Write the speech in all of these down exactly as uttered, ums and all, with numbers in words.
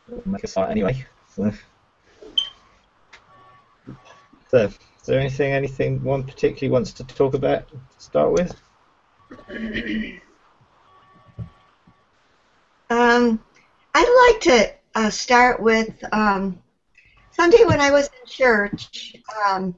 make a start anyway. So, so, is there anything, anything one particularly wants to talk about to start with? Um, I'd like to uh, start with um, Sunday when I was in church. Um,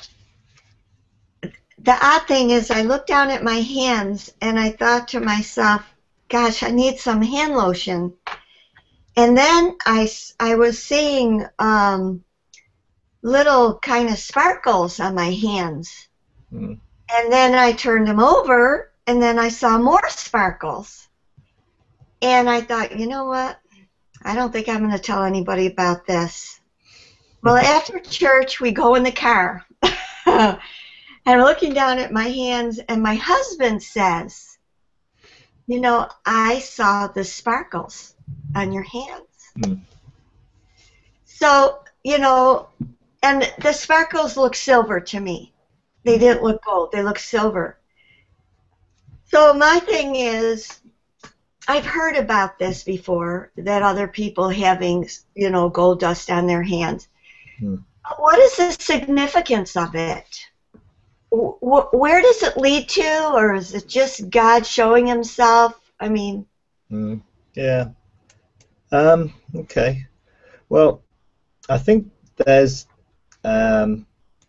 the odd thing is, I looked down at my hands and I thought to myself, "Gosh, I need some hand lotion." And then I, I was seeing um, little kind of sparkles on my hands. Mm. And then I turned them over, and then I saw more sparkles. And I thought, you know what? I don't think I'm going to tell anybody about this. Well, after church, we go in the car. And I'm looking down at my hands, and my husband says, you know, I saw the sparkles on your hands. Mm. So, you know, and the sparkles look silver to me. They didn't look gold. They look silver. So my thing is, I've heard about this before, that other people having, you know, gold dust on their hands. Mm. What is the significance of it? Where does it lead to, or is it just God showing himself? I mean... Mm. Yeah. Um, okay. Well, I think there's... Um,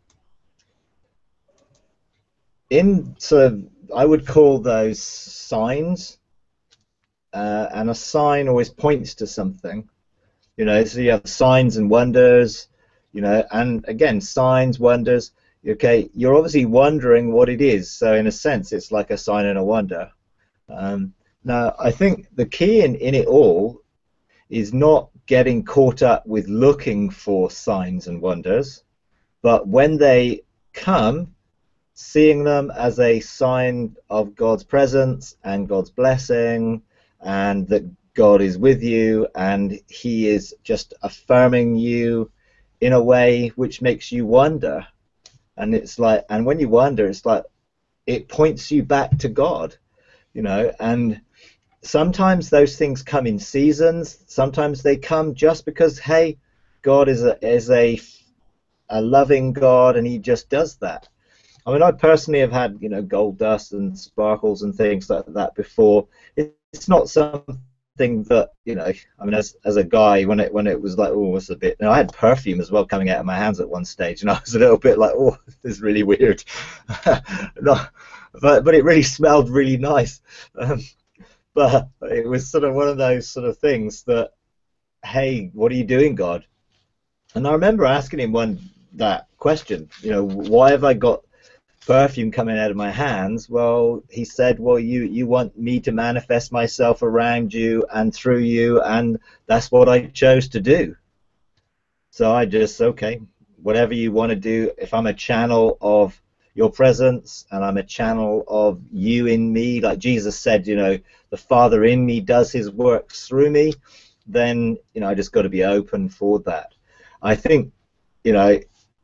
in sort of, I would call those signs, uh, and a sign always points to something, you know. So you have signs and wonders, you know, and again, signs, wonders. Okay, you're obviously wondering what it is, so in a sense, it's like a sign and a wonder. Um, now, I think the key in in it all is not getting caught up with looking for signs and wonders, but when they come, seeing them as a sign of God's presence and God's blessing, and that God is with you and he is just affirming you in a way which makes you wonder. And it's like, and when you wonder, it's like it points you back to God, you know. And sometimes those things come in seasons, sometimes they come just because, hey, God is a is a a loving God and he just does that. I mean, I personally have had, you know, gold dust and sparkles and things like that before. It's not something that, you know, I mean, as as a guy, when it when it was like, oh, it's a bit. You know, I had perfume as well coming out of my hands at one stage, and I was a little bit like, oh, this is really weird. No, but but it really smelled really nice. Um, but it was sort of one of those sort of things that, hey, what are you doing, God? And I remember asking him one that question, you know, why have I got perfume coming out of my hands? Well, he said, well, you you want me to manifest myself around you and through you, and that's what I chose to do. So I just, okay, whatever you want to do. If I'm a channel of your presence and I'm a channel of you in me, like Jesus said, you know, the Father in me does his works through me, then, you know, I just got to be open for that. I think, you know,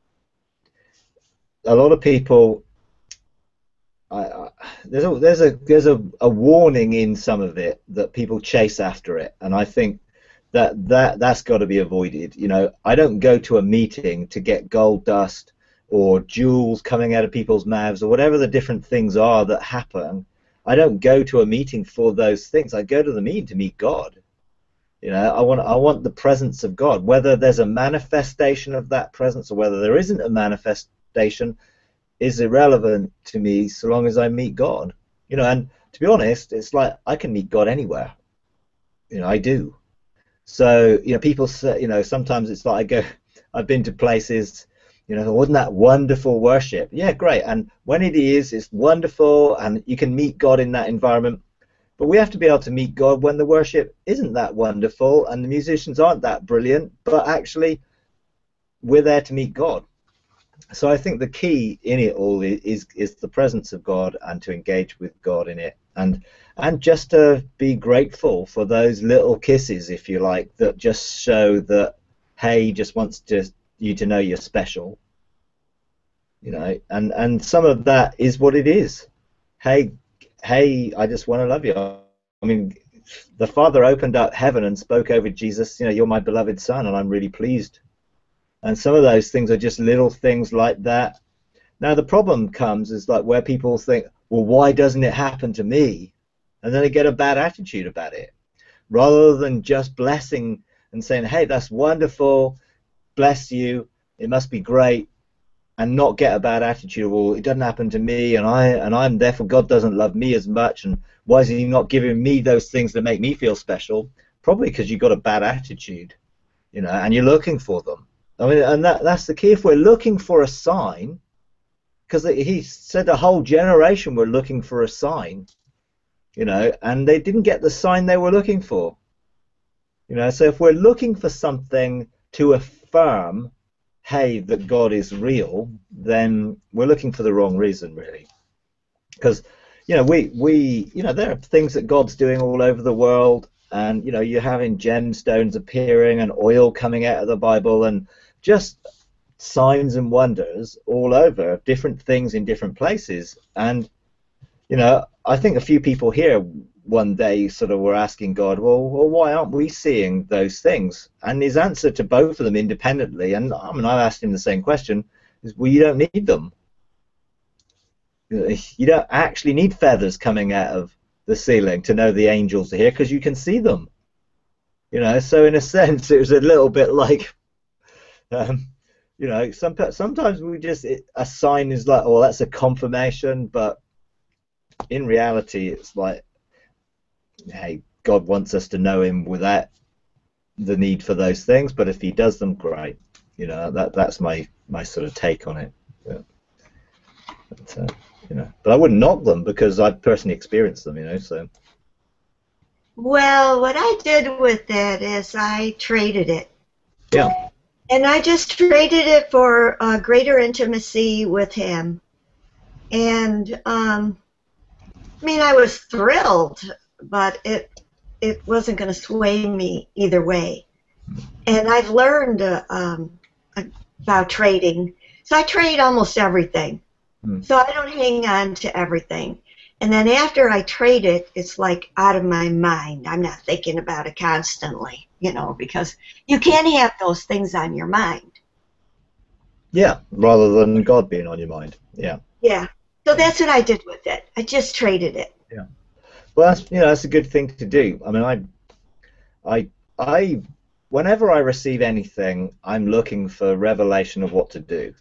a lot of people, I, I, there's a there's a there's a, a warning in some of it that people chase after it, and I think that that that's got to be avoided. You know, I don't go to a meeting to get gold dust or jewels coming out of people's mouths or whatever the different things are that happen. I don't go to a meeting for those things. I go to the meeting to meet God. You know, I want I want the presence of God. Whether there's a manifestation of that presence or whether there isn't a manifestation is irrelevant to me so long as I meet God. You know, and to be honest, it's like I can meet God anywhere. You know, I do. So, you know, people say, you know, sometimes it's like I go, I've been to places, you know, wasn't that wonderful worship? Yeah, great. And when it is, it's wonderful and you can meet God in that environment. But we have to be able to meet God when the worship isn't that wonderful and the musicians aren't that brilliant, but actually we're there to meet God. So I think the key in it all is is the presence of God and to engage with God in it, and and just to be grateful for those little kisses, if you like, that just show that, hey, he just wants to you to know you're special, you know, and and some of that is what it is. Hey, hey, I just want to love you. I mean, the Father opened up heaven and spoke over Jesus, you know, you're my beloved Son, and I'm really pleased. And some of those things are just little things like that. Now, the problem comes is like where people think, well, why doesn't it happen to me? And then they get a bad attitude about it. Rather than just blessing and saying, hey, that's wonderful, bless you, it must be great, and not get a bad attitude of, well, it doesn't happen to me, and I and I'm therefore God doesn't love me as much, and why is he not giving me those things that make me feel special? Probably because you've got a bad attitude, you know, and you're looking for them. I mean, and that that's the key. If we're looking for a sign, because he said the whole generation were looking for a sign, you know, and they didn't get the sign they were looking for. You know, so if we're looking for something to affirm, hey, that God is real, then we're looking for the wrong reason, really. Because, you know, we, we, you know, there are things that God's doing all over the world, and, you know, you're having gemstones appearing and oil coming out of the Bible, and just signs and wonders all over, different things in different places. And, you know, I think a few people here one day sort of were asking God, well, well, why aren't we seeing those things? And his answer to both of them independently, and I mean, I've asked him the same question, is, well, you don't need them. You don't actually need feathers coming out of the ceiling to know the angels are here, because you can see them. You know, so in a sense, it was a little bit like, um, you know, some, sometimes we just, it, a sign is like, oh, that's a confirmation, but in reality, it's like, hey, God wants us to know him without the need for those things, but if he does them, great. You know, that that's my my sort of take on it. Yeah. But, uh, you know, but I wouldn't knock them because I've personally experienced them. You know, so. Well, what I did with it is I traded it. Yeah. And I just traded it for uh, greater intimacy with him. And um, I mean, I was thrilled, but it it wasn't going to sway me either way. And I've learned uh, um, about trading. So I trade almost everything. Mm. So I don't hang on to everything. And then after I trade it, it's like out of my mind. I'm not thinking about it constantly, you know, because you can't have those things on your mind. Yeah, rather than God being on your mind. Yeah. Yeah. So that's what I did with it. I just traded it. Yeah. Well, that's, you know, that's a good thing to do. I mean, I, I, I, whenever I receive anything, I'm looking for revelation of what to do,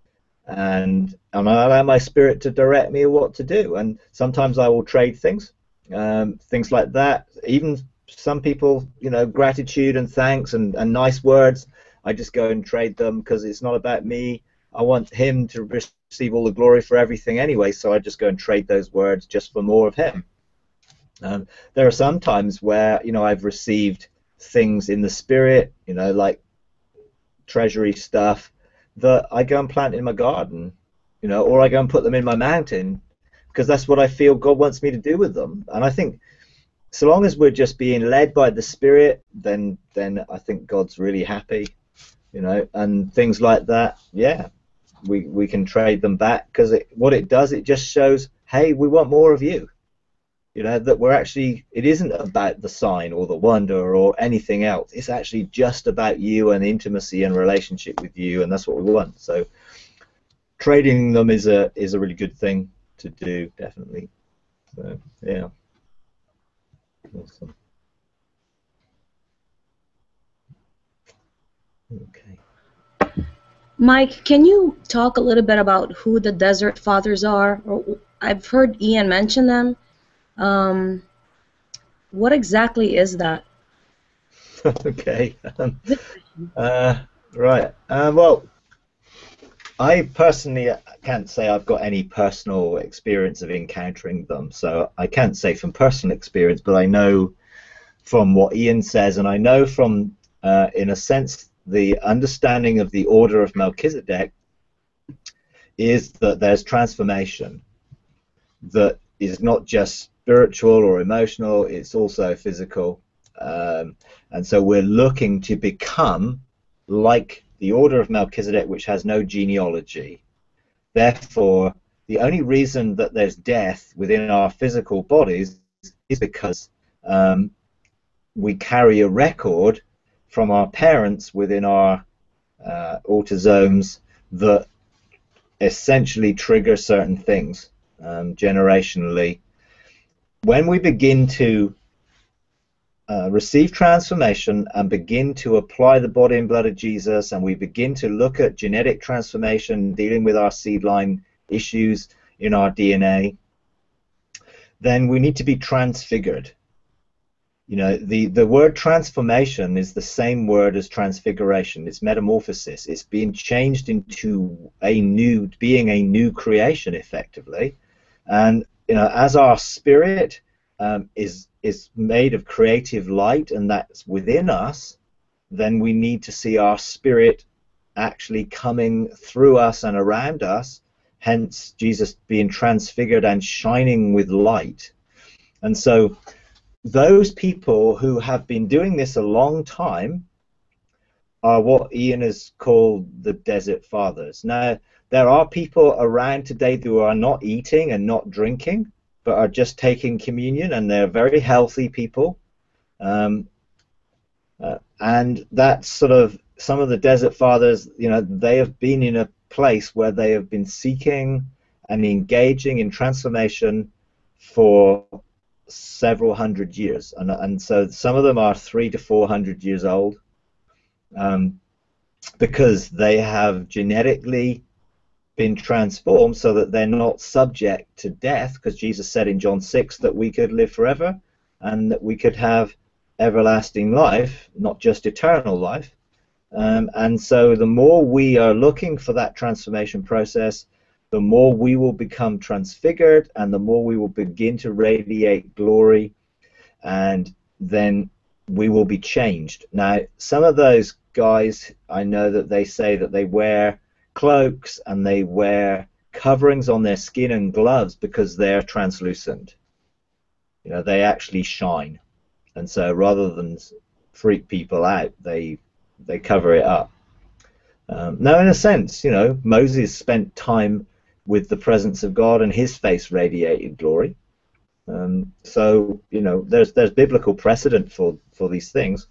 and and I allow my spirit to direct me what to do. And sometimes I will trade things, um, things like that. Even some people, you know, gratitude and thanks and, and nice words, I just go and trade them because it's not about me. I want him to receive all the glory for everything anyway, so I just go and trade those words just for more of him. Um, there are some times where, you know, I've received things in the spirit, you know, like treasury stuff, that I go and plant in my garden, you know, or I go and put them in my mountain, because that's what I feel God wants me to do with them. And I think so long as we're just being led by the Spirit, then then I think God's really happy, you know, and things like that. Yeah, we we can trade them back, because it, what it does, it just shows, hey, we want more of you. You know, that we're actually, it isn't about the sign or the wonder or anything else. It's actually just about you and intimacy and relationship with you, and that's what we want. So trading them is a is a really good thing to do, definitely. So yeah. Awesome. Okay. Mike, can you talk a little bit about who the Desert Fathers are? Or, I've heard Ian mention them. Um, what exactly is that? Okay. Um, uh, right. Uh, well, I personally can't say I've got any personal experience of encountering them, so I can't say from personal experience, but I know from what Ian says, and I know from, uh, in a sense, the understanding of the order of Melchizedek is that there's transformation that is not just spiritual or emotional, it's also physical, um, and so we're looking to become like the order of Melchizedek, which has no genealogy. Therefore, the only reason that there's death within our physical bodies is because um, we carry a record from our parents within our uh, autosomes that essentially trigger certain things um, generationally. When we begin to uh, receive transformation and begin to apply the body and blood of Jesus, and we begin to look at genetic transformation, dealing with our seed line issues in our D N A, then we need to be transfigured. You know, the, the word transformation is the same word as transfiguration. It's metamorphosis. It's being changed into a new, being a new creation, effectively. And, you know, as our spirit um, is, is made of creative light, and that's within us, then we need to see our spirit actually coming through us and around us, hence Jesus being transfigured and shining with light. And so those people who have been doing this a long time are what Ian has called the Desert Fathers. Now, there are people around today who are not eating and not drinking, but are just taking communion, and they're very healthy people. Um, uh, and that's sort of some of the Desert Fathers, you know, they have been in a place where they have been seeking and engaging in transformation for several hundred years, and and so some of them are three to four hundred years old, um, because they have genetically been transformed so that they're not subject to death, because Jesus said in John six that we could live forever and that we could have everlasting life, not just eternal life. Um, and so the more we are looking for that transformation process, the more we will become transfigured, and the more we will begin to radiate glory, and then we will be changed. Now, some of those guys, I know that they say that they wear cloaks and they wear coverings on their skin and gloves because they're translucent. You know, they actually shine. And so rather than freak people out, they they cover it up. Um, now, in a sense, you know, Moses spent time with the presence of God, and his face radiated glory. Um, so, you know, there's there's biblical precedent for for these things.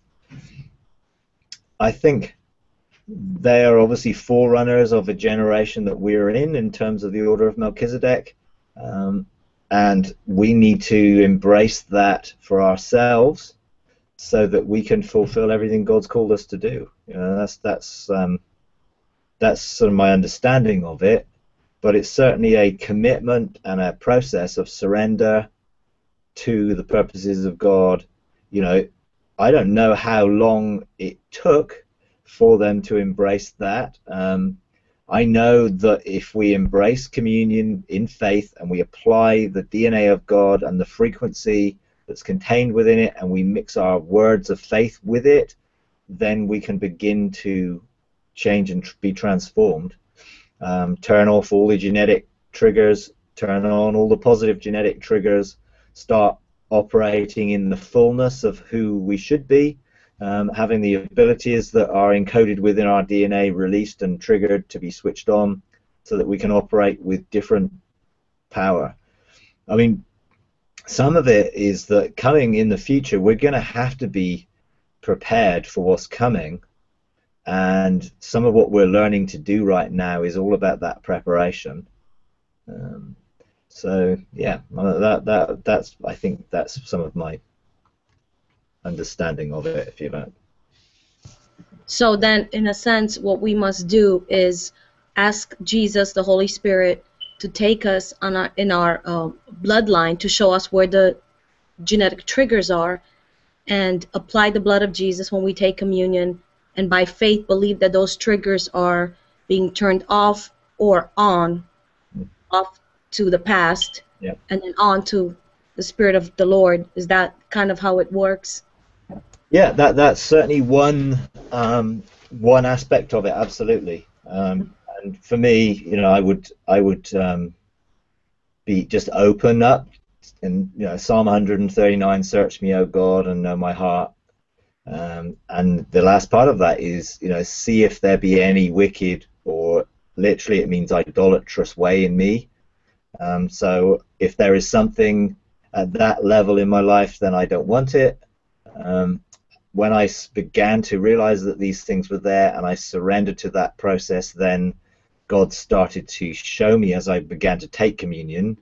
I think they are obviously forerunners of a generation that we're in, in terms of the order of Melchizedek, um, and we need to embrace that for ourselves, so that we can fulfill everything God's called us to do. You know, that's that's um, that's sort of my understanding of it. But it's certainly a commitment and a process of surrender to the purposes of God. You know, I don't know how long it took for them to embrace that. Um, I know that if we embrace communion in faith and we apply the D N A of God and the frequency that's contained within it, and we mix our words of faith with it, then we can begin to change and tr- be transformed. Um, turn off all the genetic triggers, turn on all the positive genetic triggers, start operating in the fullness of who we should be, um, having the abilities that are encoded within our D N A released and triggered to be switched on, so that we can operate with different power. I mean, some of it is that coming in the future, we're going to have to be prepared for what's coming. And some of what we're learning to do right now is all about that preparation. Um, so yeah, that that that's I think that's some of my understanding of it, if you like. So then, in a sense, what we must do is ask Jesus, the Holy Spirit, to take us on our, in our uh, bloodline, to show us where the genetic triggers are, and apply the blood of Jesus when we take communion, and by faith believe that those triggers are being turned off or on, mm. off to the past, yeah. and then on to the Spirit of the Lord. Is that kind of how it works? Yeah, that that's certainly one um, one aspect of it, absolutely. Um, and for me, you know, I would I would um, be just open up, and you know, Psalm one thirty-nine, search me, O God, and know my heart. Um, and the last part of that is, you know, see if there be any wicked, or literally it means idolatrous way in me. Um, so if there is something at that level in my life, then I don't want it. Um, when I began to realize that these things were there and I surrendered to that process, then God started to show me as I began to take communion,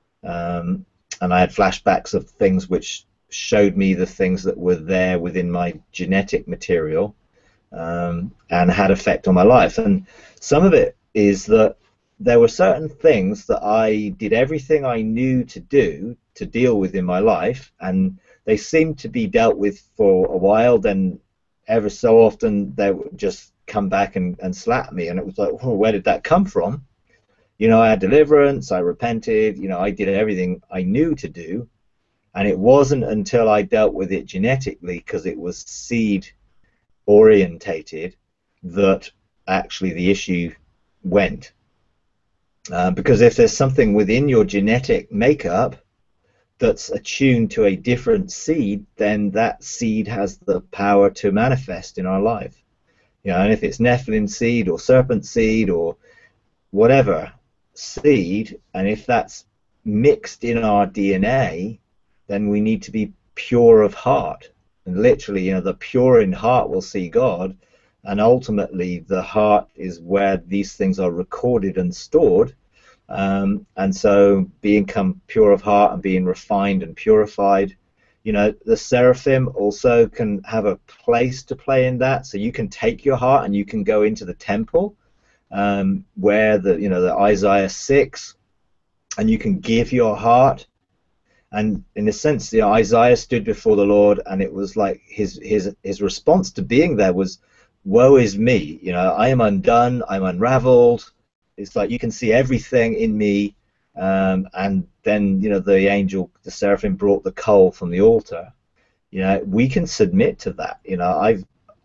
um, and I had flashbacks of things which showed me the things that were there within my genetic material, um, and had effect on my life. And some of it is that there were certain things that I did everything I knew to do to deal with in my life, and they seemed to be dealt with for a while, then ever so often they would just come back and, and slap me, and it was like, oh, where did that come from? You know, I had deliverance, I repented, you know, I did everything I knew to do, and it wasn't until I dealt with it genetically, because it was seed orientated, that actually the issue went. Uh, because if there's something within your genetic makeup that's attuned to a different seed, then that seed has the power to manifest in our life. You know, and if it's Nephilim seed or serpent seed or whatever seed, and if that's mixed in our D N A, then we need to be pure of heart. And literally, you know, the pure in heart will see God, and ultimately the heart is where these things are recorded and stored. Um, and so being come pure of heart and being refined and purified, you know, the seraphim also can have a place to play in that. So you can take your heart and you can go into the temple, um, where the, you know, the Isaiah six, and you can give your heart. And in a sense, you know, Isaiah stood before the Lord, and it was like his his his response to being there was, woe is me, you know, I am undone, I'm unraveled. It's like you can see everything in me, um, and then, you know, the angel, the seraphim, brought the coal from the altar. You know, we can submit to that. You know, I've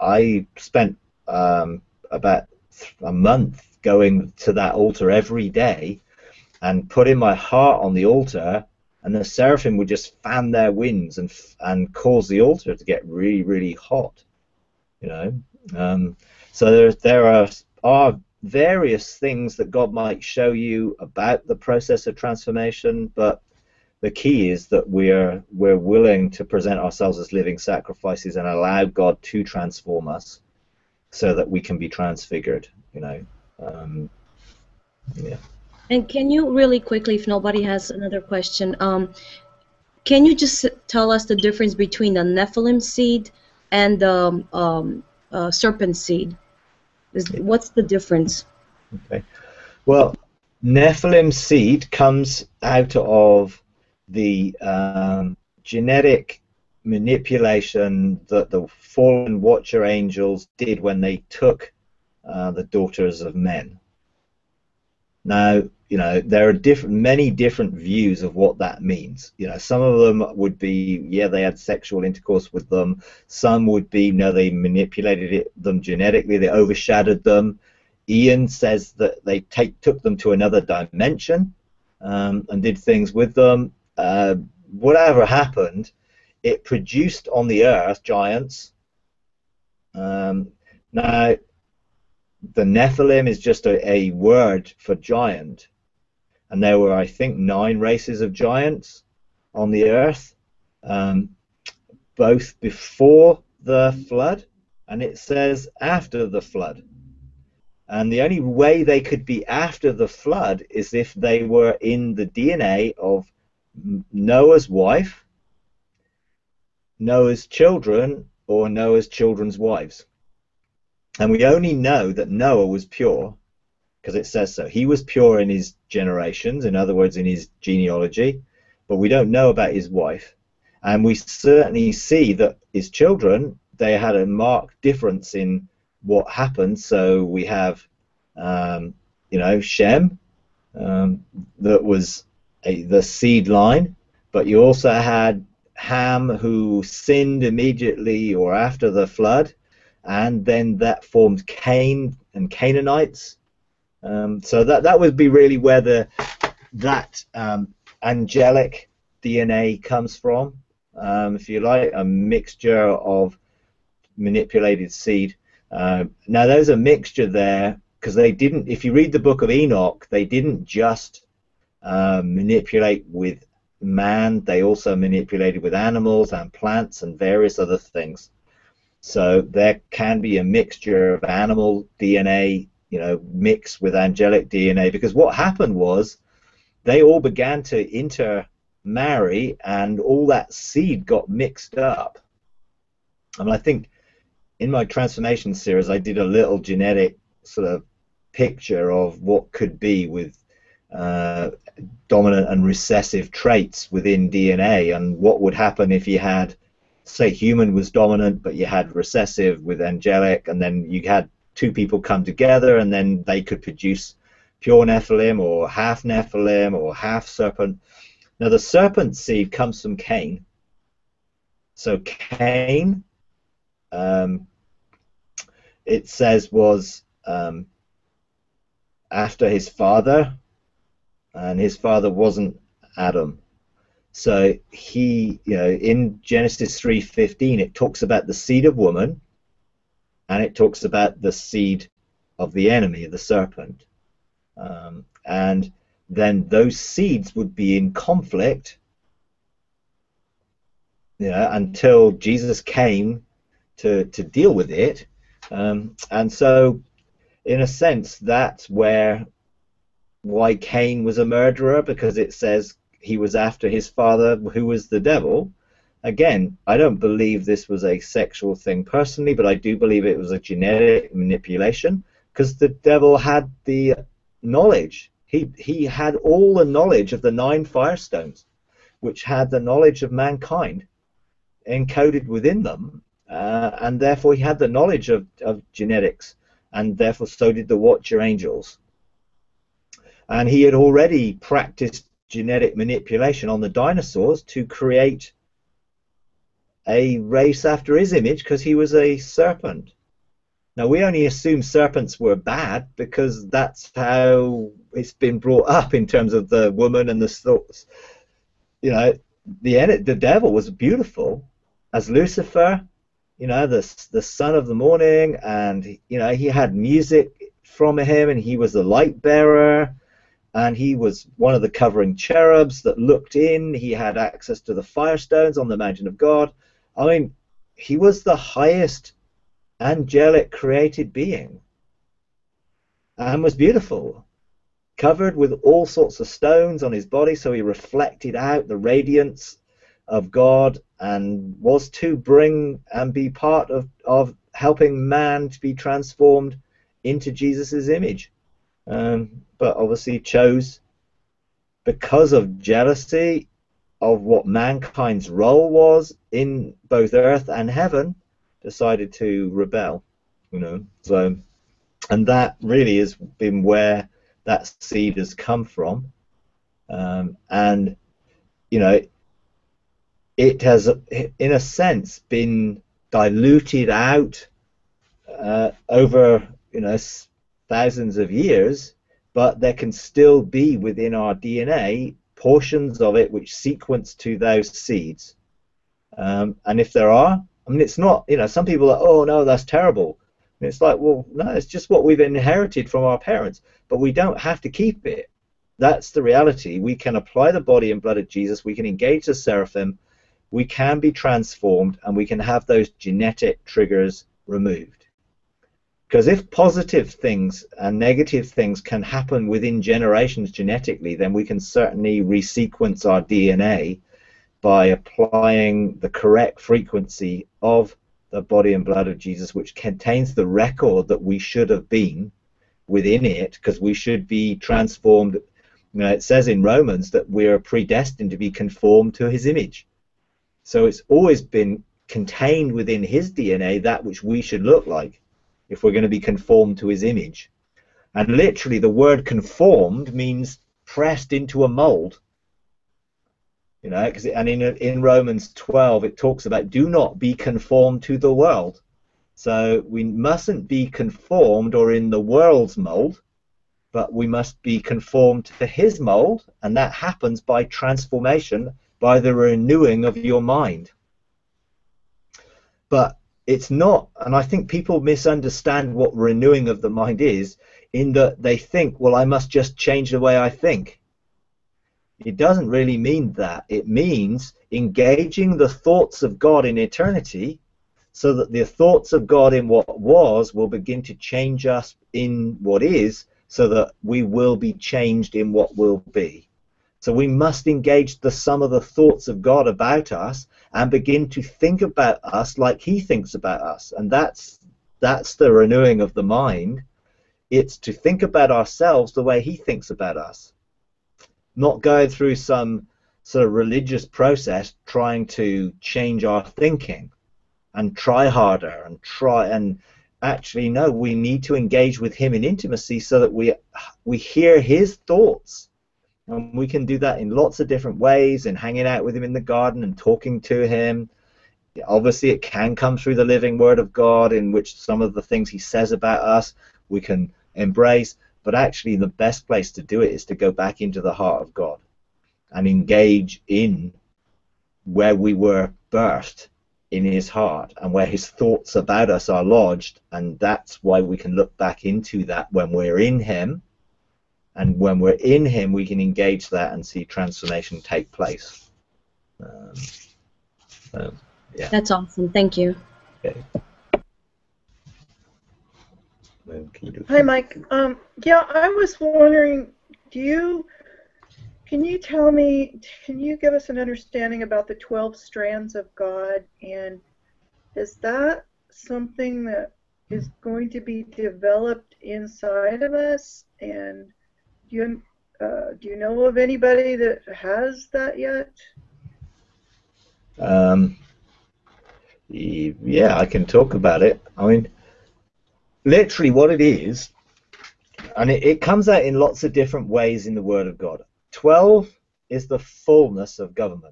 I spent um, about a month going to that altar every day and putting my heart on the altar, and the seraphim would just fan their wings and and cause the altar to get really, really hot. You know, um, so there there are are various things that God might show you about the process of transformation, but the key is that we're we're willing to present ourselves as living sacrifices and allow God to transform us, so that we can be transfigured. You know, um, yeah. And can you really quickly, if nobody has another question, um, can you just tell us the difference between the Nephilim seed and the um, um, uh, serpent seed? Is, what's the difference? Okay. Well, Nephilim seed comes out of the um, genetic manipulation that the fallen watcher angels did when they took uh, the daughters of men. Now, you know, there are different, many different views of what that means. You know, some of them would be, yeah, they had sexual intercourse with them. Some would be, no, they manipulated it, them genetically, they overshadowed them. Ian says that they take, took them to another dimension, um, and did things with them. Uh, whatever happened, it produced on the earth giants. Um, now, the Nephilim is just a, a word for giant, and there were, I think, nine races of giants on the earth, um, both before the flood, and it says after the flood. And the only way they could be after the flood is if they were in the D N A of Noah's wife, Noah's children, or Noah's children's wives. And we only know that Noah was pure because it says so. He was pure in his generations, in other words, in his genealogy, but we don't know about his wife. And we certainly see that his children, they had a marked difference in what happened. So we have, um, you know, Shem, um, that was a, the seed line, but you also had Ham, who sinned immediately or after the flood, and then that formed Cain and Canaanites. Um, so that that would be really where the that um, angelic D N A comes from, um, if you like, a mixture of manipulated seed. Uh, now there's a mixture there because they didn't. If you read the book of Enoch, they didn't just uh, manipulate with man, they also manipulated with animals and plants and various other things. So there can be a mixture of animal D N A, you know, mixed with angelic D N A, because what happened was they all began to intermarry and all that seed got mixed up. I mean, I think in my transformation series, I did a little genetic sort of picture of what could be with uh, dominant and recessive traits within D N A, and what would happen if you had, say, human was dominant, but you had recessive with angelic, and then you had two people come together, and then they could produce pure Nephilim or half Nephilim or half serpent. Now, the serpent seed comes from Cain. So Cain, um, it says, was um, after his father, and his father wasn't Adam. So he, you know, in Genesis three fifteen, it talks about the seed of woman, and it talks about the seed of the enemy, the serpent. Um, and then those seeds would be in conflict, you know, until Jesus came to, to deal with it. Um, and so, in a sense, that's where why Cain was a murderer, because it says he was after his father, who was the devil. Again, I don't believe this was a sexual thing personally, but I do believe it was a genetic manipulation, because the devil had the knowledge. He, he had all the knowledge of the nine firestones, which had the knowledge of mankind encoded within them, uh, and therefore he had the knowledge of, of genetics, and therefore so did the Watcher angels. And he had already practiced genetic manipulation on the dinosaurs to create a race after his image, because he was a serpent. Now, we only assume serpents were bad because that's how it's been brought up in terms of the woman and the thoughts. You know, the the devil was beautiful as Lucifer, you know, the the son of the morning, and you know, he had music from him, and he was the light bearer. And he was one of the covering cherubs that looked in. He had access to the firestones on the mountain of God. I mean, he was the highest angelic created being, and was beautiful, covered with all sorts of stones on his body, so he reflected out the radiance of God, and was to bring and be part of, of helping man to be transformed into Jesus's image. Um, but obviously chose, because of jealousy of what mankind's role was in both earth and heaven, decided to rebel, you know. So, and that really has been where that seed has come from, um, and you know, it has, in a sense, been diluted out uh, over, you know, thousands of years, but there can still be within our D N A portions of it which sequence to those seeds. Um, and if there are, I mean, it's not, you know, some people are, oh no, that's terrible. And it's like, well, no, it's just what we've inherited from our parents, but we don't have to keep it. That's the reality. We can apply the body and blood of Jesus, we can engage the seraphim, we can be transformed, and we can have those genetic triggers removed. Because if positive things and negative things can happen within generations genetically, then we can certainly resequence our D N A by applying the correct frequency of the body and blood of Jesus, which contains the record that we should have been within it, because we should be transformed. You know, it says in Romans that we are predestined to be conformed to his image. So it's always been contained within his D N A that which we should look like, if we're going to be conformed to his image. And literally the word conformed means pressed into a mold. You know, cause, and in, in Romans twelve it talks about do not be conformed to the world. So we mustn't be conformed or in the world's mold, but we must be conformed to his mold, and that happens by transformation, by the renewing of your mind. But it's not, and I think people misunderstand what renewing of the mind is, in that they think, well, I must just change the way I think. It doesn't really mean that. It means engaging the thoughts of God in eternity, so that the thoughts of God in what was will begin to change us in what is, so that we will be changed in what will be. So we must engage the sum of the thoughts of God about us and begin to think about us like he thinks about us. And that's that's the renewing of the mind. It's to think about ourselves the way he thinks about us. Not going through some sort of religious process trying to change our thinking and try harder and try and actually no, we need to engage with him in intimacy so that we we hear his thoughts. And we can do that in lots of different ways, in hanging out with him in the garden and talking to him. Obviously, it can come through the living word of God, in which some of the things he says about us we can embrace. But actually, the best place to do it is to go back into the heart of God and engage in where we were birthed in his heart and where his thoughts about us are lodged. And that's why we can look back into that when we're in him. And when we're in him, we can engage that and see transformation take place. Um, so, yeah. That's awesome. Thank you. Okay. Hi, Mike. Um, yeah, I was wondering, do you, can you tell me, can you give us an understanding about the twelve strands of God? And is that something that is going to be developed inside of us? And Do you, uh, do you know of anybody that has that yet? Um, yeah, I can talk about it. I mean, literally what it is, and it, it comes out in lots of different ways in the Word of God. Twelve is the fullness of government.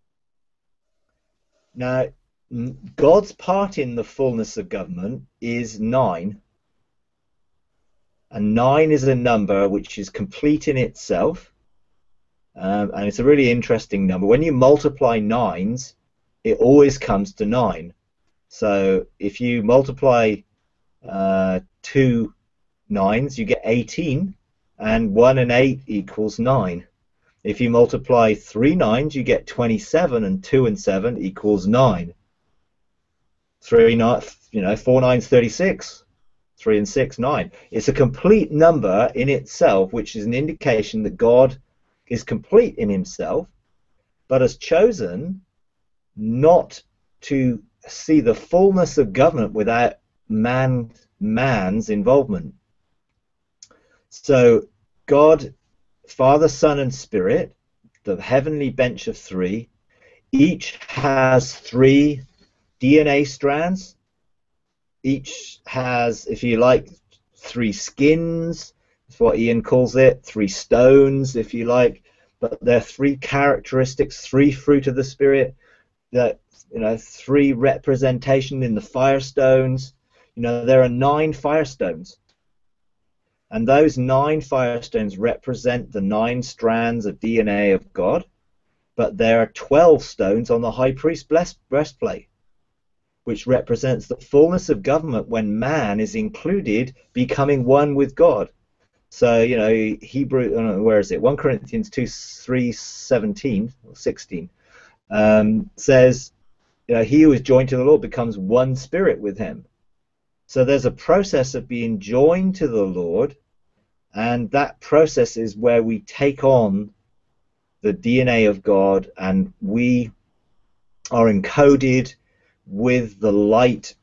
Now, God's part in the fullness of government is nine. And nine is a number which is complete in itself, um, and it's a really interesting number. When you multiply nines, it always comes to nine. So if you multiply uh, two nines, you get eighteen, and one and eight equals nine. If you multiply three nines, you get twenty-seven, and two and seven equals nine. Three, you know, four nines, thirty-six. Three and six, nine. It's a complete number in itself, which is an indication that God is complete in himself, but has chosen not to see the fullness of government without man, man's involvement. So God, Father, Son, and Spirit, the heavenly bench of three, each has three D N A strands. Each has, if you like, three skins, that's what Ian calls it, three stones, if you like, but they're three characteristics, three fruit of the Spirit, that, you know, three representation in the firestones. You know, there are nine firestones, and those nine firestones represent the nine strands of D N A of God, but there are twelve stones on the high priest's breastplate, which represents the fullness of government when man is included, becoming one with God. So, you know, Hebrew, uh, where is it? First Corinthians two, three, seventeen, or sixteen, um, says, you know, he who is joined to the Lord becomes one spirit with him. So there's a process of being joined to the Lord, and that process is where we take on the D N A of God, and we are encoded with the light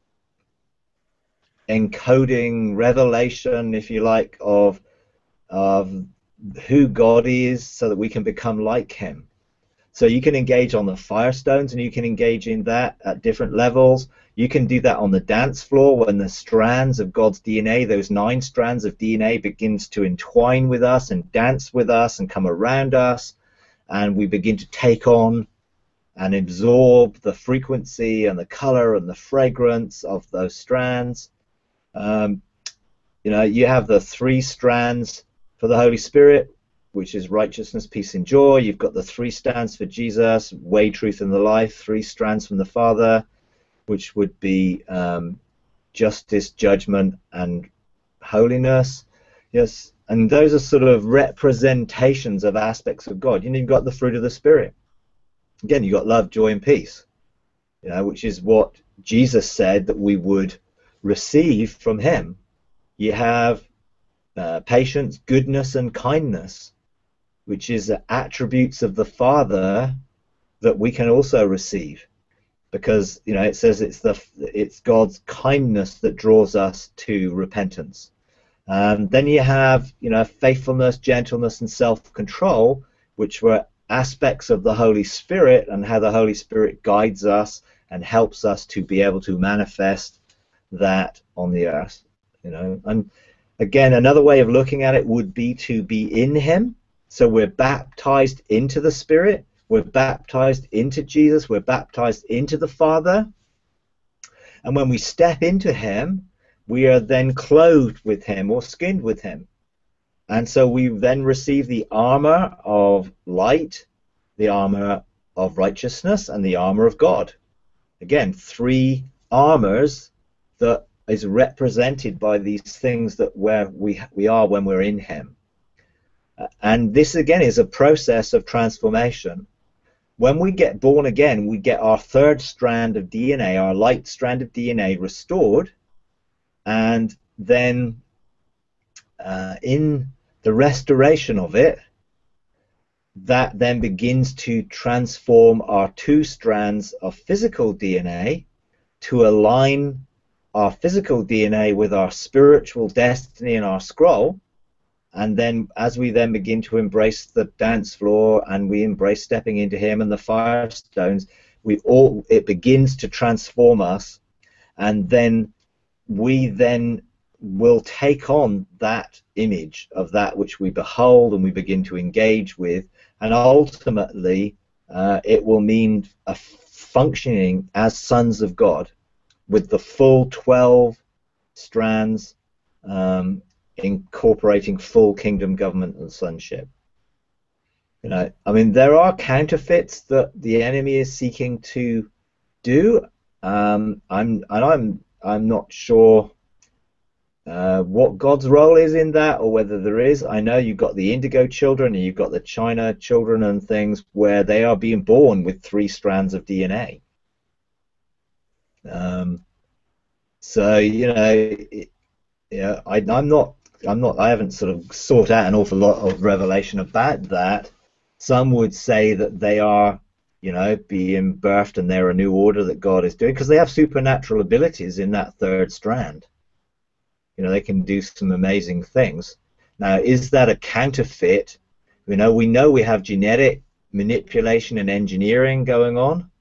encoding revelation, if you like, of, of who God is, so that we can become like him. So you can engage on the firestones, and you can engage in that at different levels. You can do that on the dance floor when the strands of God's D N A, those nine strands of D N A, begins to entwine with us and dance with us and come around us, and we begin to take on and absorb the frequency and the color and the fragrance of those strands. Um, you know, you have the three strands for the Holy Spirit, which is righteousness, peace, and joy. You've got the three strands for Jesus, way, truth, and the life. Three strands from the Father, which would be um, justice, judgment, and holiness. Yes, and those are sort of representations of aspects of God. You know, you've got the fruit of the Spirit. Again, you've got love, joy, and peace, you know, which is what Jesus said that we would receive from him. You have uh, patience, goodness, and kindness, which is the attributes of the Father that we can also receive, because, you know, it says it's the it's God's kindness that draws us to repentance. Um, then you have, you know, faithfulness, gentleness, and self-control, which were aspects of the Holy Spirit, and how the Holy Spirit guides us and helps us to be able to manifest that on the earth. You know, and again, another way of looking at it would be to be in him. So we're baptized into the Spirit, we're baptized into Jesus, we're baptized into the Father, and when we step into him, we are then clothed with him or skinned with him. And so we then receive the armor of light, the armor of righteousness, and the armor of God. Again, three armors that is represented by these things that where we we are when we're in him. Uh, and this again is a process of transformation. When we get born again, we get our third strand of D N A, our light strand of D N A restored, and then uh, in the restoration of it, that then begins to transform our two strands of physical D N A to align our physical D N A with our spiritual destiny and our scroll. And then as we then begin to embrace the dance floor and we embrace stepping into him and the firestones, we all it begins to transform us, and then we then will take on that image of that which we behold and we begin to engage with, and ultimately uh, it will mean a functioning as sons of God with the full twelve strands, um, incorporating full kingdom government and sonship. You know, I mean, there are counterfeits that the enemy is seeking to do. Um, I'm and I'm I'm not sure uh, what God's role is in that, or whether there is. I know you've got the Indigo children and you've got the China children and things where they are being born with three strands of D N A. Um, so you know, it, yeah, I, I'm not, I'm not, I haven't sort of sought out an awful lot of revelation about that. Some would say that they are, you know, being birthed and they're a new order that God is doing, because they have supernatural abilities in that third strand. You know, they can do some amazing things. Now, is that a counterfeit? You know, we know we have genetic manipulation and engineering going on.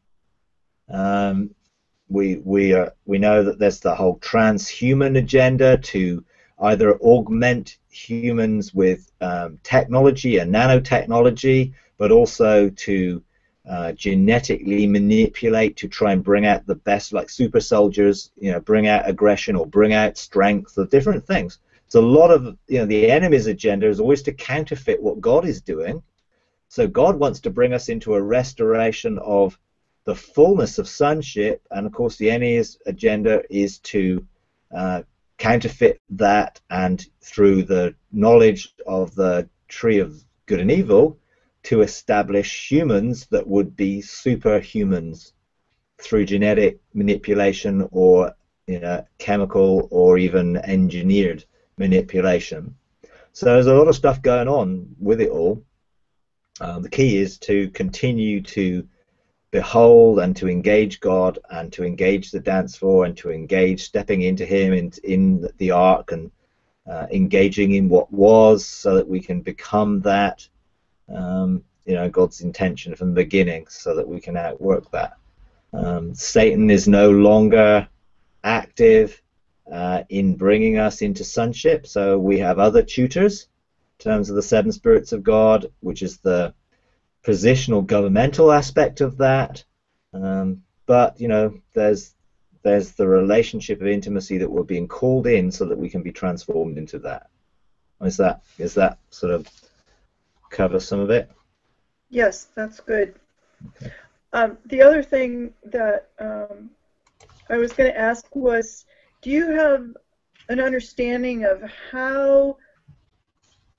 Um, we we are we know that there's the whole transhuman agenda to either augment humans with um, technology and nanotechnology, but also to uh, genetically manipulate to try and bring out the best, like super soldiers, you know, bring out aggression or bring out strength or different things. So a lot of, you know, the enemy's agenda is always to counterfeit what God is doing. So God wants to bring us into a restoration of the fullness of sonship, and of course the enemy's agenda is to uh, counterfeit that, and through the knowledge of the tree of good and evil, to establish humans that would be superhumans through genetic manipulation or, you know, chemical or even engineered manipulation. So there's a lot of stuff going on with it all. Uh, the key is to continue to behold and to engage God and to engage the dance floor and to engage stepping into him in, in the ark and uh, engaging in what was, so that we can become that, um, you know, God's intention from the beginning, so that we can outwork that. Um, Satan is no longer active uh, in bringing us into sonship, so we have other tutors in terms of the seven spirits of God, which is the positional governmental aspect of that, um, but you know, there's there's the relationship of intimacy that we're being called in so that we can be transformed into that. Is that is that sort of cover some of it? Yes, that's good. Okay. Um, the other thing that um, I was going to ask was, do you have an understanding of how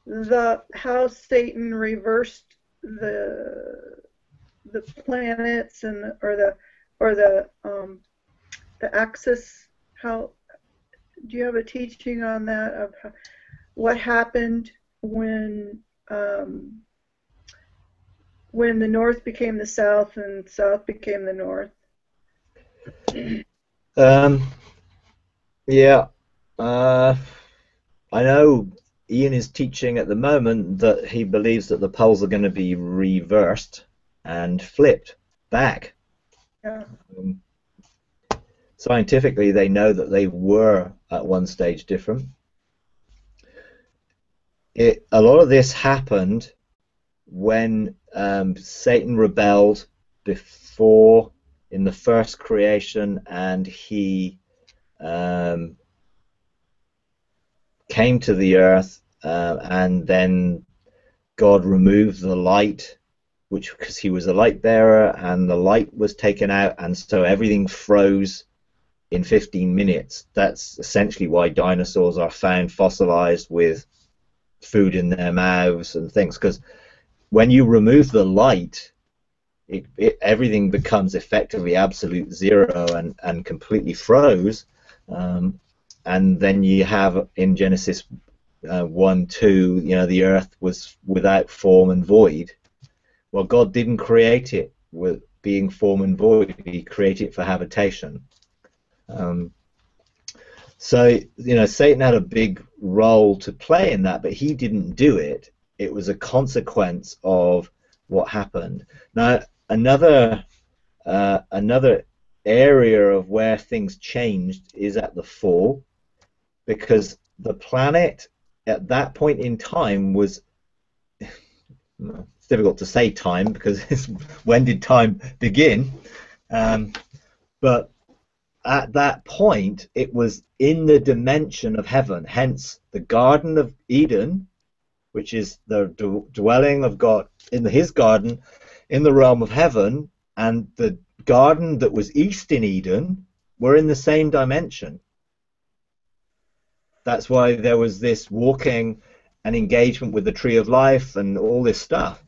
the how Satan reversed the the planets and the, or the or the um, the axis? How do you have a teaching on that of how, what happened when um, when the north became the south and south became the north? Um, yeah, uh, I know Ian is teaching at the moment that he believes that the poles are going to be reversed and flipped back. Yeah. Um, scientifically, they know that they were at one stage different. It, a lot of this happened when um, Satan rebelled before in the first creation, and he um, came to the earth, uh, and then God removed the light, which because he was a light bearer, and the light was taken out, and so everything froze in fifteen minutes. That's essentially why dinosaurs are found fossilized with food in their mouths and things, because when you remove the light, it, it, everything becomes effectively absolute zero and, and completely froze. Um, and then you have in Genesis uh, one, two, you know, the earth was without form and void. Well, God didn't create it with being form and void. He created it for habitation. Um, so, you know, Satan had a big role to play in that, but he didn't do it. It was a consequence of what happened. Now, another uh, another area of where things changed is at the fall, because the planet at that point in time was, it's difficult to say time because it's, when did time begin? Um, but at that point, it was in the dimension of heaven, hence the Garden of Eden, which is the d dwelling of God in his garden in the realm of heaven, and the garden that was east in Eden were in the same dimension. That's why there was this walking and engagement with the tree of life and all this stuff.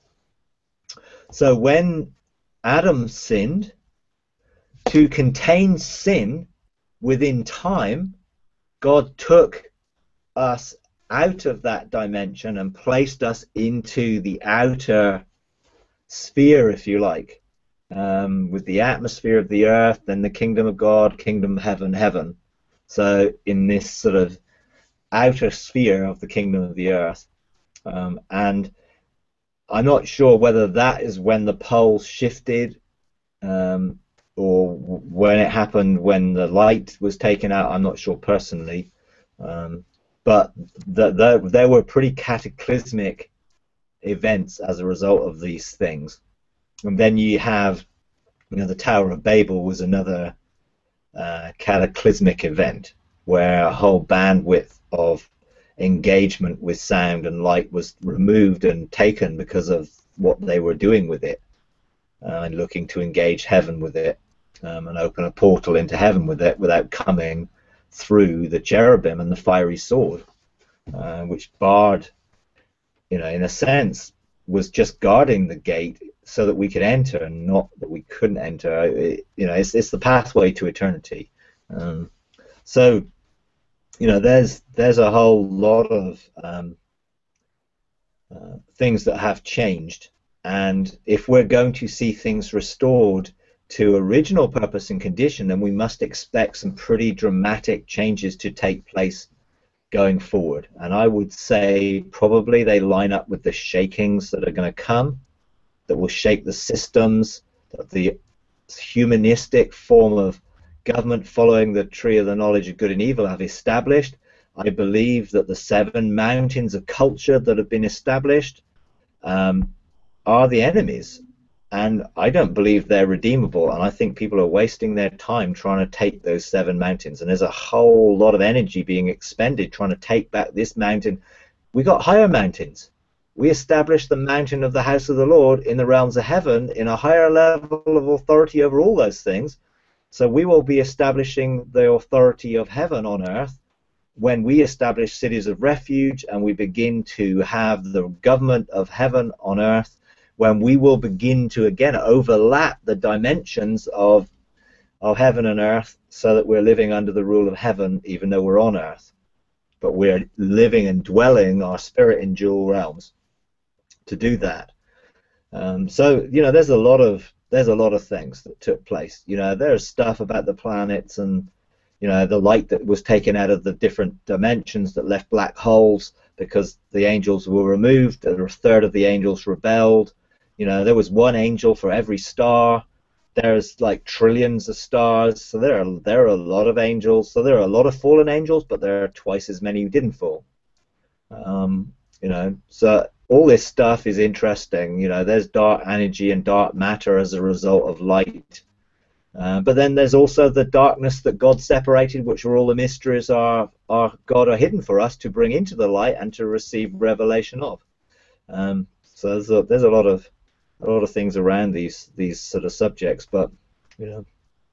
So when Adam sinned, to contain sin within time, God took us out of that dimension and placed us into the outer sphere, if you like, um, with the atmosphere of the earth, then the kingdom of God, kingdom of heaven, heaven. So in this sort of outer sphere of the kingdom of the earth. Um, and I'm not sure whether that is when the poles shifted, um, or when it happened when the light was taken out. I'm not sure personally. Um, but the, the, there were pretty cataclysmic events as a result of these things. And then you have, you know, the Tower of Babel was another uh, cataclysmic event where a whole bandwidth of engagement with sound and light was removed and taken because of what they were doing with it, uh, and looking to engage heaven with it, um, and open a portal into heaven with it without coming through the cherubim and the fiery sword, uh, which barred, you know, in a sense, was just guarding the gate so that we could enter, and not that we couldn't enter. It, you know, it's, it's the pathway to eternity. Um, so, you know, there's there's a whole lot of um, uh, things that have changed, and if we're going to see things restored to original purpose and condition, then we must expect some pretty dramatic changes to take place going forward. And I would say probably they line up with the shakings that are going to come, that will shake the systems that the humanistic form of government following the tree of the knowledge of good and evil have established. I believe that the seven mountains of culture that have been established um, are the enemies, and I don't believe they're redeemable, and I think people are wasting their time trying to take those seven mountains, and there's a whole lot of energy being expended trying to take back this mountain. We got higher mountains. We established the mountain of the house of the Lord in the realms of heaven in a higher level of authority over all those things. So we will be establishing the authority of heaven on earth when we establish cities of refuge and we begin to have the government of heaven on earth, when we will begin to again overlap the dimensions of of heaven and earth, so that we're living under the rule of heaven even though we're on earth, but we're living and dwelling our spirit in dual realms to do that. Um, so you know, there's a lot of there's a lot of things that took place. You know, there's stuff about the planets and you know the light that was taken out of the different dimensions that left black holes because the angels were removed. A third of the angels rebelled. You know, there was one angel for every star. There's like trillions of stars, so there are there are a lot of angels. So there are a lot of fallen angels, but there are twice as many who didn't fall. Um, you know, so all this stuff is interesting. You know, there's dark energy and dark matter as a result of light. Uh, but then there's also the darkness that God separated, which are all the mysteries our our God are hidden for us to bring into the light and to receive revelation of. Um, so there's a, there's a lot of a lot of things around these these sort of subjects, but you know,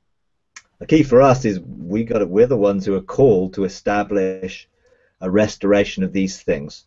the key for us is we got to, we're the ones who are called to establish a restoration of these things,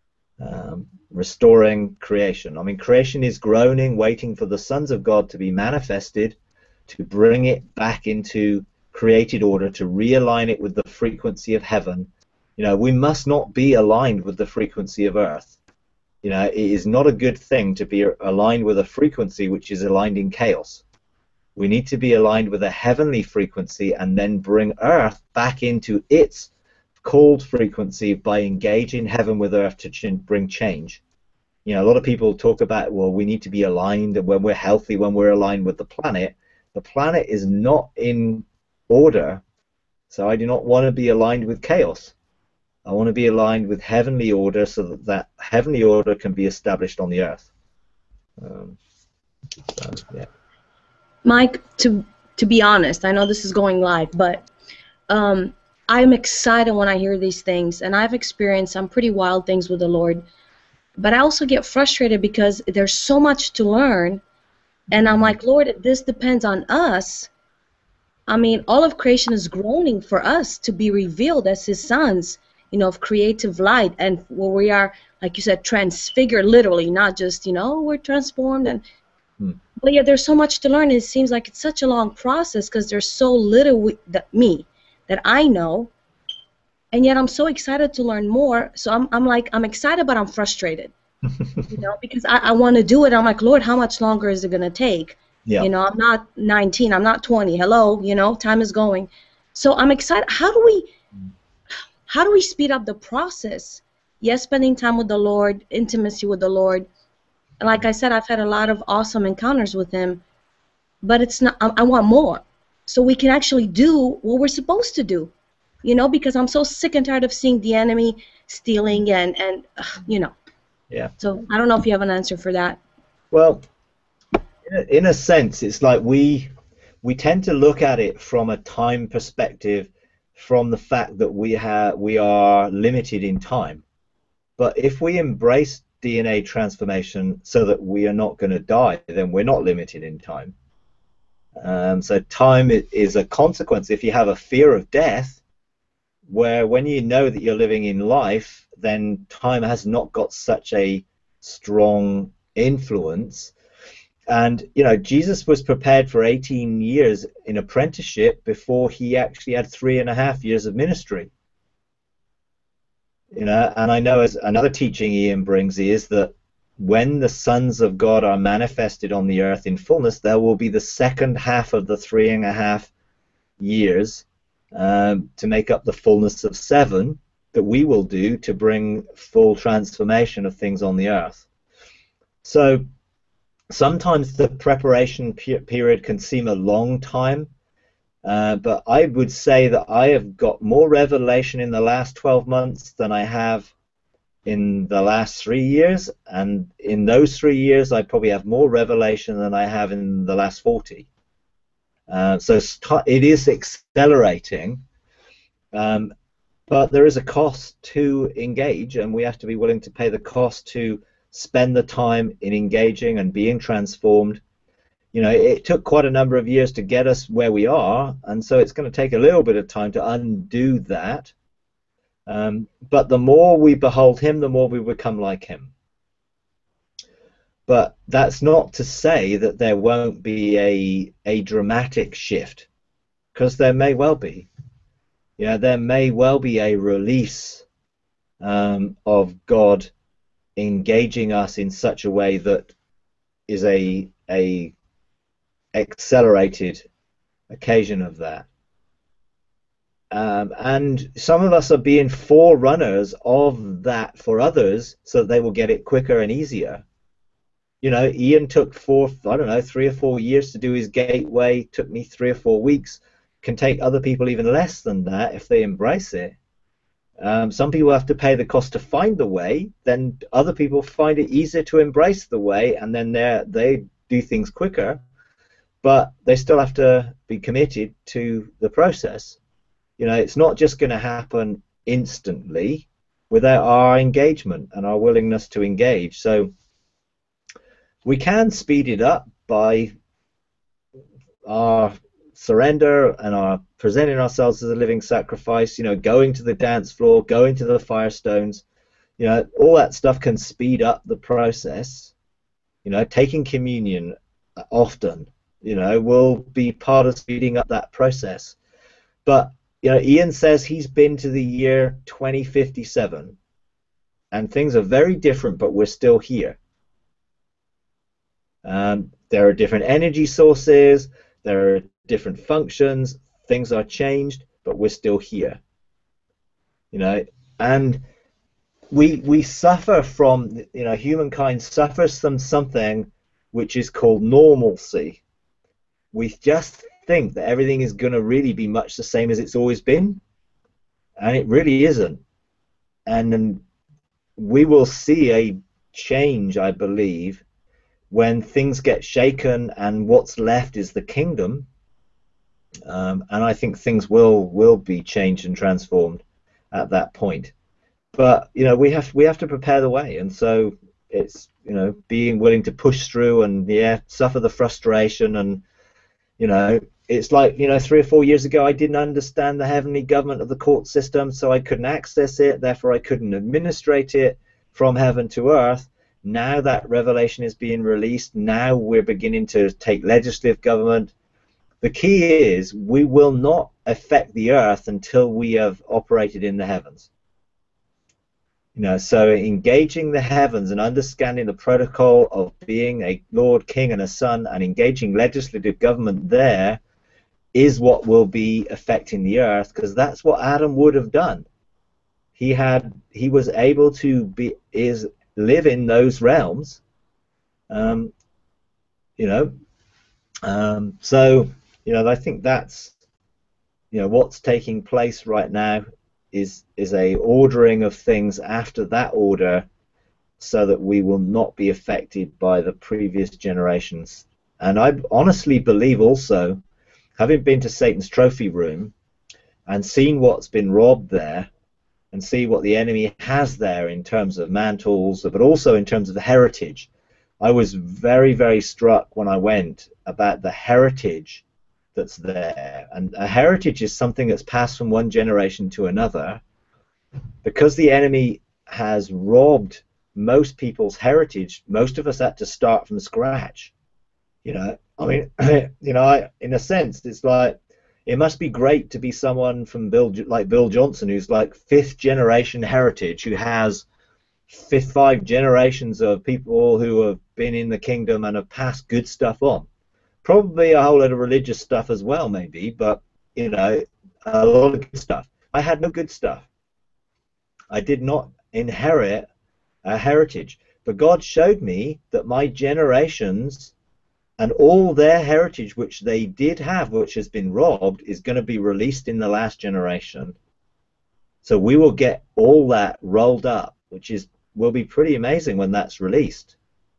um, restoring creation. I mean, creation is groaning, waiting for the sons of God to be manifested, to bring it back into created order, to realign it with the frequency of heaven. You know, we must not be aligned with the frequency of earth. You know, it is not a good thing to be aligned with a frequency which is aligned in chaos. We need to be aligned with a heavenly frequency and then bring earth back into its called frequency by engaging heaven with earth to ch bring change. You know, a lot of people talk about, well, we need to be aligned, and when we're healthy, when we're aligned with the planet. The planet is not in order, so I do not want to be aligned with chaos. I want to be aligned with heavenly order so that that heavenly order can be established on the earth. Um, so, yeah. Mike, to to be honest, I know this is going live, but um, I'm excited when I hear these things, and I've experienced some pretty wild things with the Lord, but I also get frustrated because there's so much to learn, and I'm like, Lord, this depends on us. I mean, all of creation is groaning for us to be revealed as His sons, you know, of creative light, and where we are, like you said, transfigured literally, not just, you know, we're transformed. And hmm. But yeah, there's so much to learn, and it seems like it's such a long process because there's so little we, that me that I know, and yet I'm so excited to learn more. So I'm, I'm like, I'm excited, but I'm frustrated, you know, because I, I want to do it. I'm like, Lord, how much longer is it going to take? Yeah. You know, I'm not nineteen, I'm not twenty. Hello, you know, time is going. So I'm excited. How do we, how do we speed up the process? Yes, spending time with the Lord, intimacy with the Lord. And like I said, I've had a lot of awesome encounters with Him, but it's not, I, I want more. So we can actually do what we're supposed to do, you know, because I'm so sick and tired of seeing the enemy stealing and, and uh, you know. Yeah. So I don't know if you have an answer for that. Well, in a, in a sense, it's like we we tend to look at it from a time perspective, from the fact that we have we are limited in time. But if we embrace D N A transformation so that we are not going to die, then we're not limited in time. Um, so time is a consequence. If you have a fear of death, where when you know that you're living in life, then time has not got such a strong influence. And, you know, Jesus was prepared for eighteen years in apprenticeship before He actually had three and a half years of ministry. You know, and I know as another teaching Ian brings is that when the sons of God are manifested on the earth in fullness, there will be the second half of the three and a half years um, to make up the fullness of seven that we will do to bring full transformation of things on the earth. So sometimes the preparation pe period can seem a long time, uh, but I would say that I have got more revelation in the last twelve months than I have in the last three years, and in those three years I probably have more revelation than I have in the last forty. Uh, so it is accelerating, um, but there is a cost to engage, and we have to be willing to pay the cost to spend the time in engaging and being transformed. You know, it took quite a number of years to get us where we are, and so it's going to take a little bit of time to undo that. Um, but the more we behold him, the more we become like him. But that's not to say that there won't be a, a dramatic shift, because there may well be. Yeah, there may well be a release um, of God engaging us in such a way that is a a accelerated occasion of that. Um, and some of us are being forerunners of that for others, so that they will get it quicker and easier. You know, Ian took four, I don't know, three or four years to do his gateway. Took me three or four weeks. Can take other people even less than that if they embrace it. Um, some people have to pay the cost to find the way. Then other people find it easier to embrace the way, and then they they do things quicker. But they still have to be committed to the process. You know, it's not just going to happen instantly without our engagement and our willingness to engage. So we can speed it up by our surrender and our presenting ourselves as a living sacrifice, you know, going to the dance floor, going to the firestones, you know, all that stuff can speed up the process. You know, taking communion often, you know, will be part of speeding up that process. But, you know, Ian says he's been to the year twenty fifty-seven, and things are very different, but we're still here. Um, there are different energy sources, there are different functions, things are changed, but we're still here. You know, and we we suffer from, you know, humankind suffers from something which is called normalcy. We just think that everything is going to really be much the same as it's always been, and it really isn't. And um, we will see a change, I believe, when things get shaken and what's left is the kingdom. Um, and I think things will will be changed and transformed at that point. But you know, we have we have to prepare the way, and so it's, you know, being willing to push through and yeah, suffer the frustration. And you know, it's like, you know, three or four years ago I didn't understand the heavenly government of the court system, so I couldn't access it, therefore I couldn't administrate it from heaven to earth. Now that revelation is being released, now we're beginning to take legislative government. The key is we will not affect the earth until we have operated in the heavens. You know, so engaging the heavens and understanding the protocol of being a Lord, King, and a Son, and engaging legislative government there is what will be affecting the earth, because that's what Adam would have done. He had, he was able to be, is live in those realms. Um, you know, um, so you know, I think that's, you know, what's taking place right now is is a ordering of things after that order, so that we will not be affected by the previous generations. And I honestly believe also, having been to Satan's trophy room and seen what's been robbed there, and see what the enemy has there in terms of mantles, but also in terms of the heritage, I was very, very struck when I went about the heritage that's there. And a heritage is something that's passed from one generation to another. Because the enemy has robbed most people's heritage, most of us had to start from scratch. You know, I mean, you know, I, in a sense, it's like, it must be great to be someone from Bill, like Bill Johnson, who's like fifth generation heritage, who has fifth, five generations of people who have been in the kingdom and have passed good stuff on. Probably a whole lot of religious stuff as well, maybe, but, you know, a lot of good stuff. I had no good stuff. I did not inherit a heritage. But God showed me that my generations and all their heritage, which they did have, which has been robbed, is going to be released in the last generation. So we will get all that rolled up, which is will be pretty amazing when that's released.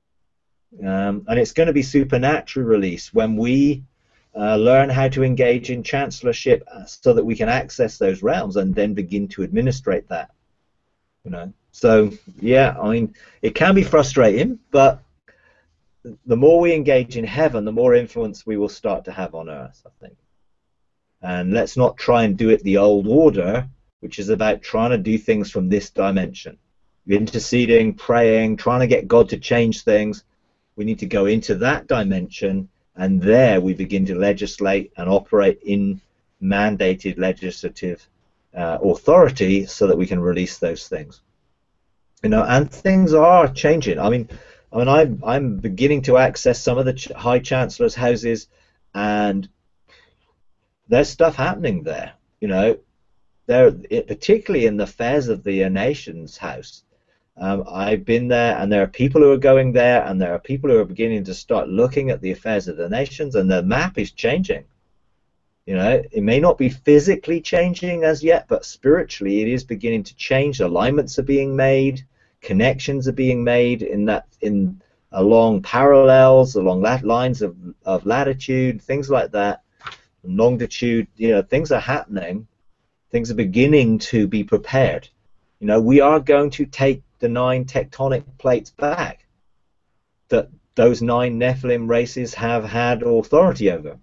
Um, and it's going to be supernatural release when we uh, learn how to engage in chancellorship, so that we can access those realms and then begin to administrate that. You know, so yeah, I mean, it can be frustrating, but the more we engage in heaven, the more influence we will start to have on earth, I think. And let's not try and do it the old order, which is about trying to do things from this dimension. Interceding, praying, trying to get God to change things. We need to go into that dimension, and there we begin to legislate and operate in mandated legislative uh, authority so that we can release those things. You know, and things are changing. I mean, I mean, I'm I'm beginning to access some of the ch high chancellors' houses, and there's stuff happening there. You know, there, particularly in the affairs of the nation's house. Um, I've been there, and there are people who are going there, and there are people who are beginning to start looking at the affairs of the nations, and the map is changing. You know, it may not be physically changing as yet, but spiritually it is beginning to change. Alignments are being made, connections are being made in that in along parallels, along lat lines of of latitude, things like that, longitude. You know, things are happening. Things are beginning to be prepared. You know, we are going to take the nine tectonic plates back that those nine Nephilim races have had authority over.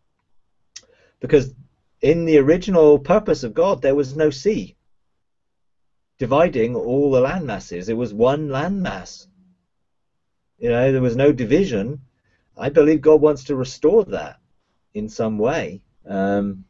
Because in the original purpose of God, there was no sea dividing all the land masses. It was one land mass. You know, there was no division. I believe God wants to restore that in some way. Um,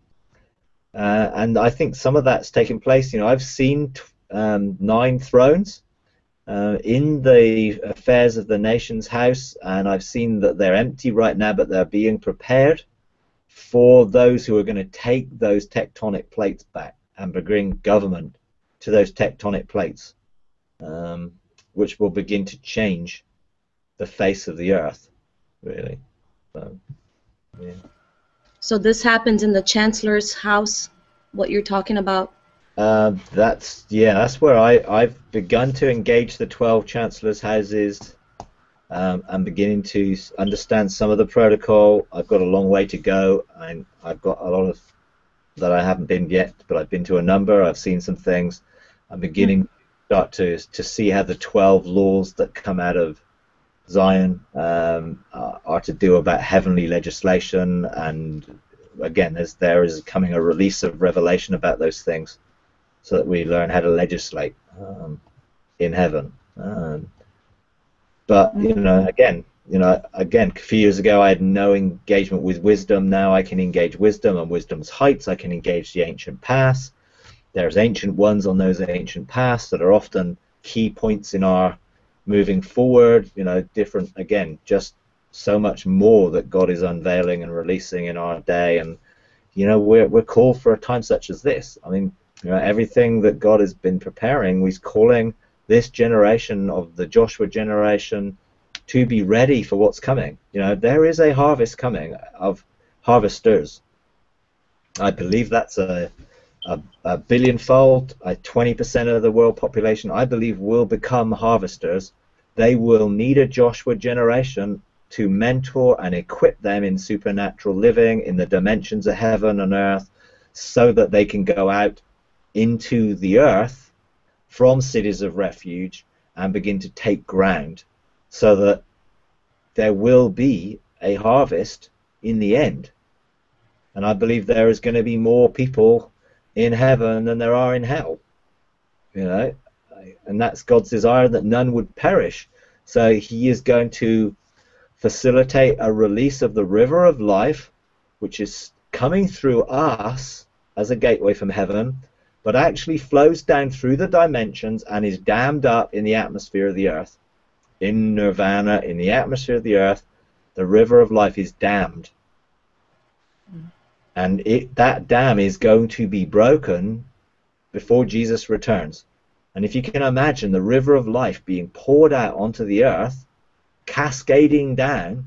uh, and I think some of that's taken place. You know, I've seen um, nine thrones uh, in the affairs of the nation's house, and I've seen that they're empty right now, but they're being prepared for those who are going to take those tectonic plates back and bring government to those tectonic plates, um, which will begin to change the face of the earth, really. So, yeah. So this happens in the Chancellor's house, what you're talking about? Uh, that's, yeah, that's where I, I've begun to engage the twelve Chancellors' houses. Um, I'm beginning to understand some of the protocol. I've got a long way to go, and I've got a lot of that I haven't been yet, but I've been to a number. I've seen some things. I'm beginning to start to to see how the twelve laws that come out of Zion um, are, are to do about heavenly legislation, and again, there's, there is coming a release of revelation about those things, so that we learn how to legislate um, in heaven. Um, But, you know, again, you know, again, a few years ago I had no engagement with wisdom. Now I can engage wisdom and wisdom's heights. I can engage the ancient paths. There's ancient ones on those ancient paths that are often key points in our moving forward. You know, different, again, just so much more that God is unveiling and releasing in our day. And, you know, we're, we're called for a time such as this. I mean, you know, everything that God has been preparing, He's calling this generation of the Joshua generation to be ready for what's coming. You know, there is a harvest coming of harvesters. I believe that's a, a, a billion-fold, a twenty percent of the world population, I believe, will become harvesters. They will need a Joshua generation to mentor and equip them in supernatural living, in the dimensions of heaven and earth, so that they can go out into the earth from cities of refuge and begin to take ground, so that there will be a harvest in the end. And I believe there is going to be more people in heaven than there are in hell, you know, and that's God's desire, that none would perish. So He is going to facilitate a release of the river of life, which is coming through us as a gateway from heaven, but actually flows down through the dimensions and is dammed up in the atmosphere of the earth. In nirvana, in the atmosphere of the earth, the river of life is dammed. Mm. And it, that dam is going to be broken before Jesus returns. And if you can imagine the river of life being poured out onto the earth, cascading down,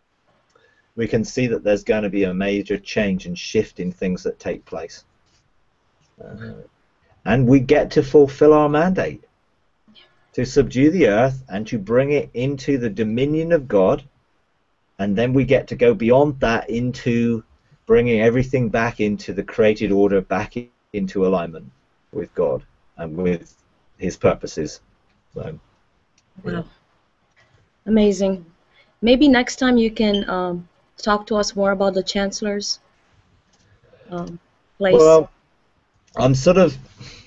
we can see that there's going to be a major change and shift in things that take place. Uh, and we get to fulfill our mandate to subdue the earth and to bring it into the dominion of God, and then we get to go beyond that into bringing everything back into the created order, back into alignment with God and with His purposes. So, wow. Yeah. Amazing. Maybe next time you can um, talk to us more about the Chancellor's um, place. Well, I'm sort of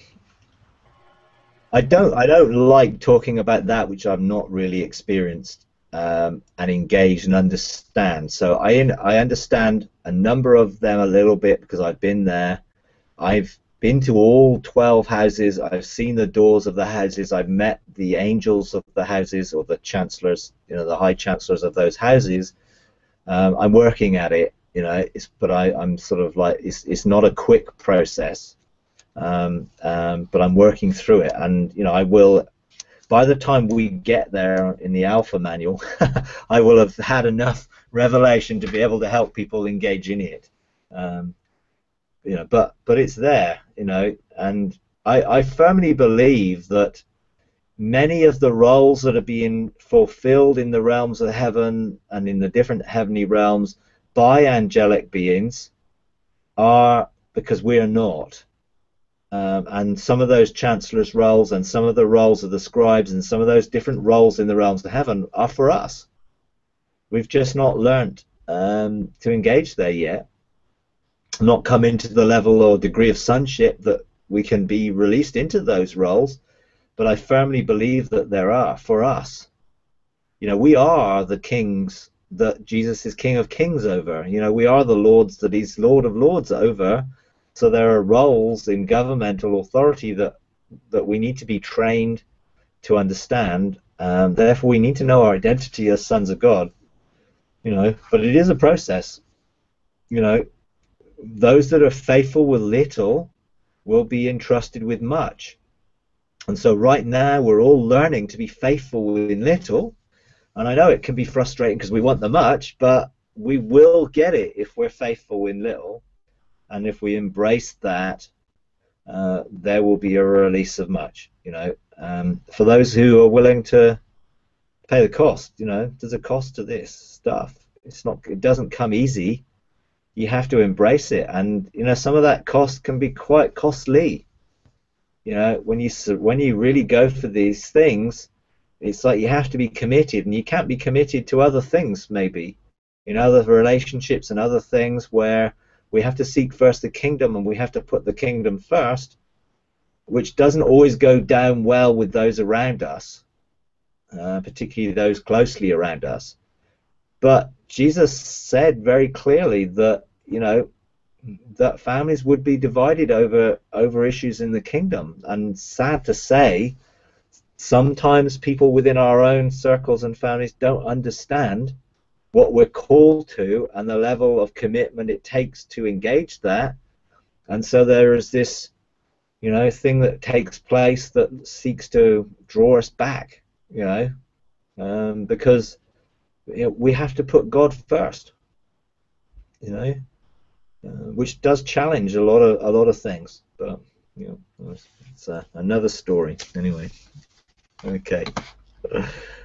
I don't I don't like talking about that which I've not really experienced um, and engaged and understand. So I I understand a number of them a little bit because I've been there. I've been to all twelve houses. I've seen the doors of the houses. I've met the angels of the houses, or the chancellors, you know, the high chancellors of those houses. Um, I'm working at it, you know, it's, but I, I'm sort of like, it's, it's not a quick process. Um, um, but I'm working through it, and you know, I will. By the time we get there in the Alpha Manual, I will have had enough revelation to be able to help people engage in it. Um, you know, but but it's there, you know, and I, I firmly believe that many of the roles that are being fulfilled in the realms of heaven and in the different heavenly realms by angelic beings are because we are not. Um, and some of those chancellors' roles and some of the roles of the scribes and some of those different roles in the realms of heaven are for us. We've just not learned um, to engage there yet, not come into the level or degree of sonship that we can be released into those roles, but I firmly believe that there are for us. You know, we are the kings that Jesus is King of Kings over. You know, we are the lords that he's Lord of Lords over. So there are roles in governmental authority that that we need to be trained to understand. Um, therefore, we need to know our identity as sons of God. You know, but it is a process. You know, those that are faithful with little will be entrusted with much. And so right now we're all learning to be faithful in little. And I know it can be frustrating because we want the much, but we will get it if we're faithful in little. And if we embrace that, uh, there will be a release of much, you know. Um, for those who are willing to pay the cost, you know, there's a cost to this stuff. It's not, it doesn't come easy. You have to embrace it, and you know, some of that cost can be quite costly. You know, when you when you really go for these things, it's like you have to be committed, and you can't be committed to other things, maybe, in other relationships and other things where we have to seek first the kingdom, and we have to put the kingdom first, which doesn't always go down well with those around us, uh, particularly those closely around us. But Jesus said very clearly that, you know, that families would be divided over over issues in the kingdom. And sad to say, sometimes people within our own circles and families don't understand what we're called to and the level of commitment it takes to engage that. And so there is this, you know, thing that takes place that seeks to draw us back, you know, um, because you know, we have to put God first, you know, uh, which does challenge a lot of a lot of things. But you know, it's uh, another story anyway. Okay.